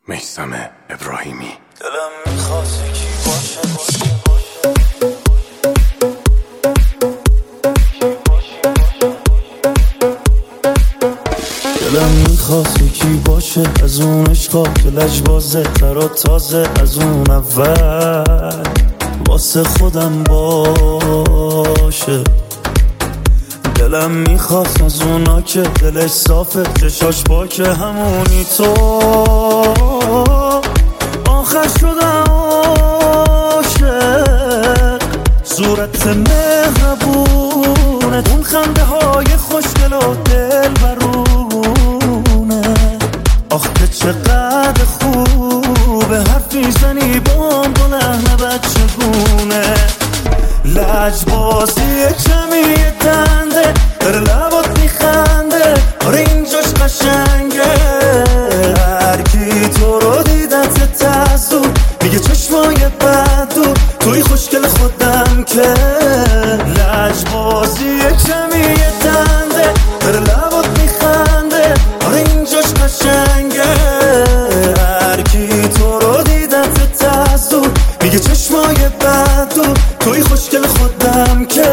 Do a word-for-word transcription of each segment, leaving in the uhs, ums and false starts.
میثم ابراهیمی. دلم میخواد یکی باشه دلم میخواد یکی باشه از اون عشقا که لجبازه تر تازه از اون اول واسه خودم باشه. دلم میخواد از اونا که دلش صافه چشاش پاکه همونی تو آخر شدم عاشق. صورت مهربونه اون خنده های خوشگل و دل برونه. آخ که چقدر خوبه حرف میزنی بام با لحن بچگونه. لجبازی کمی دنده در لبات میخنده آره اینجاش قشنگه. هرکی تو رو دیدت تزو میگه چشمای بدو توی خوشگل خودم که. لجبازی کمی دنده در لبات میخنده آره اینجاش قشنگه. هرکی تو رو دیدت تزو میگه چشمای بدو توی خوشگل خودم که.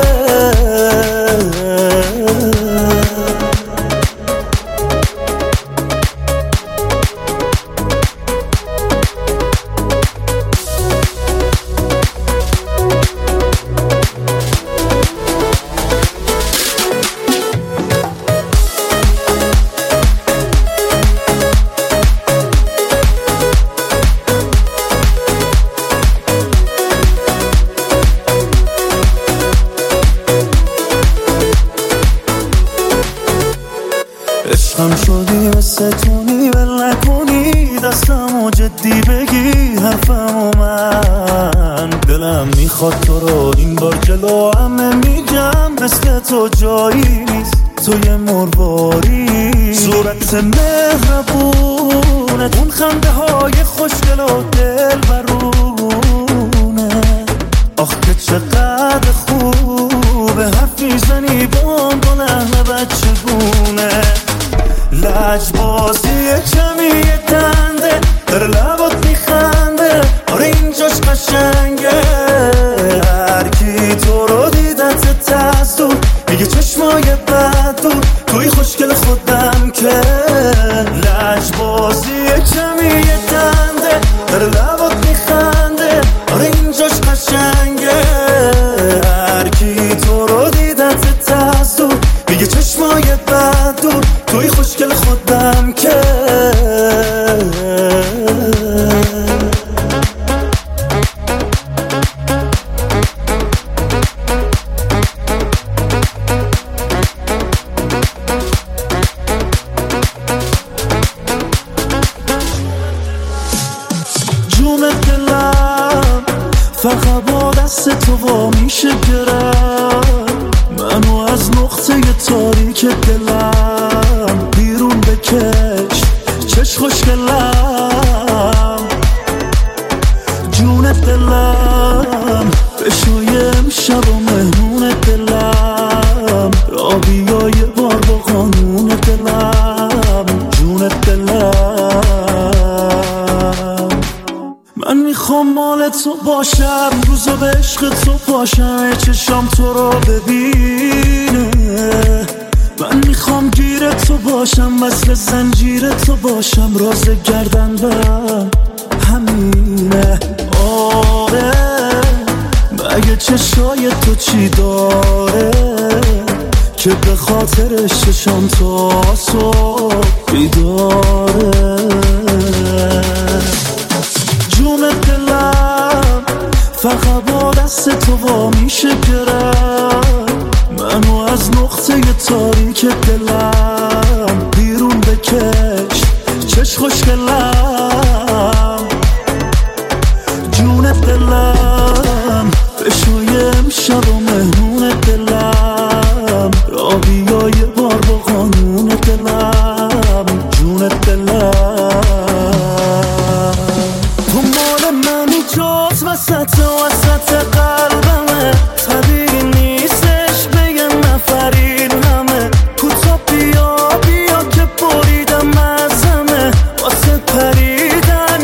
عشقم شدی مثل تونی ول نکنی دستمو جدی بگی حرفمو من. دلم میخواد تو رو این بار جلو همه میگم مثل تو جایی نیست تو یه مرواری. صورت مهربونه اون خنده های خوشگل و دل برونه. آخ که چقدر خوبه حرف میزنی بام با لحن بچگونه. لجبازی کمی دنده در لبات میخنده آره اینجاش قشنگه. هرکی تو رو دیدت تزو میگه چشمای بدو توی خوشگل خودم که. لجبازی کمی دنده در لبات میخنده آره اینجاش قشنگه. هرکی تو رو دیدت تزو میگه چشمای بدو توی خوشگل خودم که. جون دلم فقط با دست تو وا میشه گرم منو از نقطه تاریک دلم بیرون بکش چش خوشگلم. جون دلم بشوی امشب و مهمون دلم را بیا یه بار با قانون دلم. جون دلم من میخوام مال تو باشم روزا به عشق تو پاشم چشام تو رو ببینه. من میخوام گیر تو باشم مثل زنجیر تو باشم راز گردنم همینه. آره مگه چشای تو چی داره که به خاطرش چشام تو صبح بیداره. جون دلم فقط با دست تو وا میشه گرم منو از نقطه تاریک دلم بیرون بکش چش خوشگلم. جون دلم بشوی امشب و مهمون دلم را بیا یه بار با قانون دلم. جون دلم تو مال منی جاز وسط وسط قلبمه. طبیعی نیستش بگن نفرین همه کوتا بیا بیا که بریدم ازمه واسه پریدن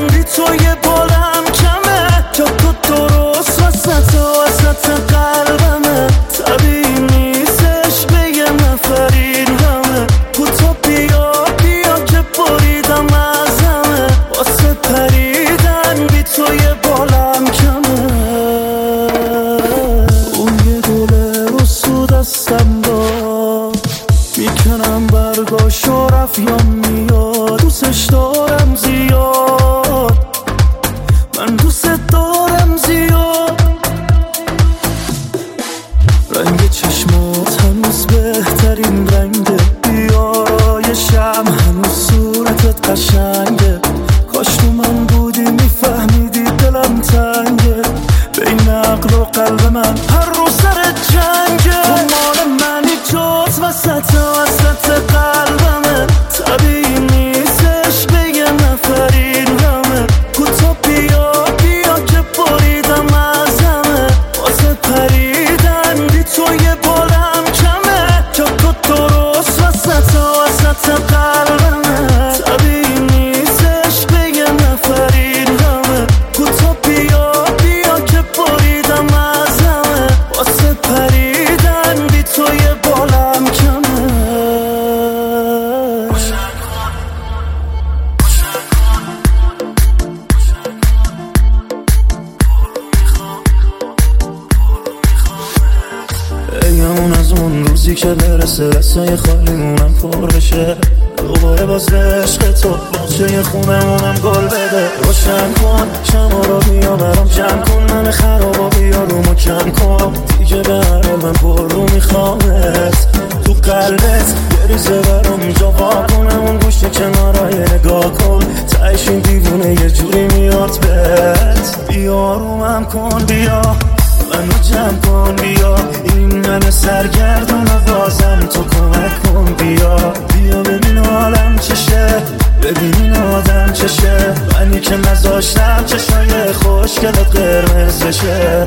روزی که برسه رسای خالیمونم پر بشه، دوباره باز به عشق تو باغچه خونمونم گل بده. روشن کن شما رو بیا برام جمع کن، من خرابا بیا رومو کم کن، دیگه به هر حال من پر رو میخوامت تو قلبت یه ریزه برام جا وا کنم، اون گوشه کنارای نگاه کن، تهش این دیوونه یه جوری میاد بهت. بیا رومم کن بیا منو جمع کن بیا، این من سرگردون و بازم تو کمک کن بیا. بیا ببین حالم چشه، ببین این آدم چشه، منی که نذاشتم چشای خوشگلت قرمز بشه.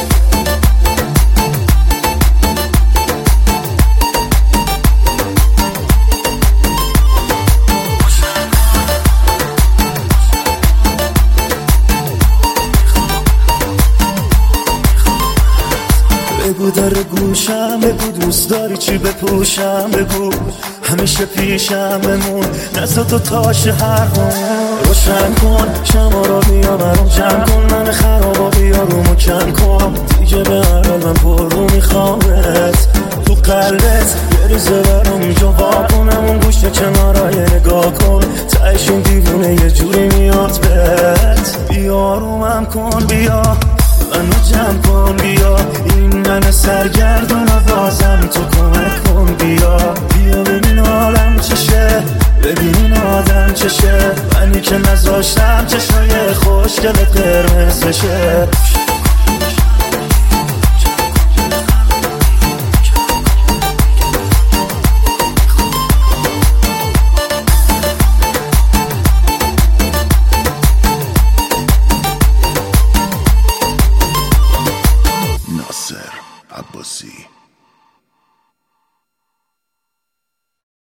بگو داره گوشم، بگو دوست داری چی بپوشم، بگو همیشه پیشم بمون، نزد تو تاش هر بون. روشن کن شما رو بیا برام جمع کن، من خرابا بیا رومو کم کن، دیگه به هر حال من پر رو میخوامت تو قلبت یه ریزه برام جا وا کنم، اون گوشه کنارای نگاه کن، تهش این دیوونه یه جوری میاد بهت. بیا رومم کن بیا منو جمع کن بیا، این من سرگردون و بازم تو کمک کن بیا. بیا ببین حالم چشه، ببین این آدم چشه، منی که نذاشتم چشای خوشگلت قرمز بشه.